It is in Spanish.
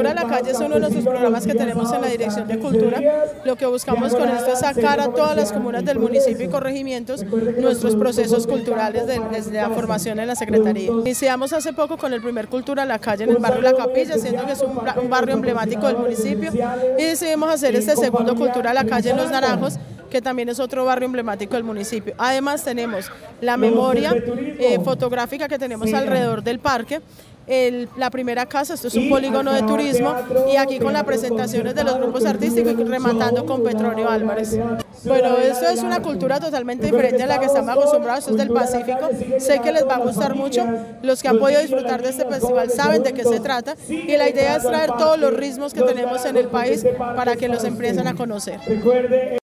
Cultura a la Calle es uno de nuestros programas que tenemos en la Dirección de Cultura. Lo que buscamos con esto es sacar a todas las comunas del municipio y corregimientos nuestros procesos culturales desde la formación en la Secretaría. Iniciamos hace poco con el primer Cultura a la Calle en el barrio La Capilla, siendo que es un barrio emblemático del municipio, y decidimos hacer este segundo Cultura a la Calle en Los Naranjos, que también es otro barrio emblemático del municipio. Además tenemos la memoria fotográfica que tenemos alrededor del parque, la primera casa, esto es un polígono de turismo, y aquí con las presentaciones de los grupos artísticos y rematando con Petronio Álvarez. Bueno, esto es una cultura totalmente diferente a la que estamos acostumbrados, esto es del Pacífico, sé que les va a gustar mucho, los que han podido disfrutar de este festival saben de qué se trata, y la idea es traer todos los ritmos que tenemos en el país para que los empiecen a conocer.